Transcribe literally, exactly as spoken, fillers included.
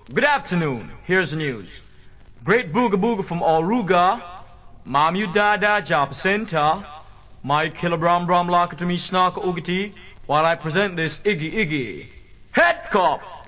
Good afternoon. Here's the news. Great booga booga from Auruga. Mam you dada japa center. My killer bram bram laka to me snark oogity while I present this Iggy Iggy. Head cop!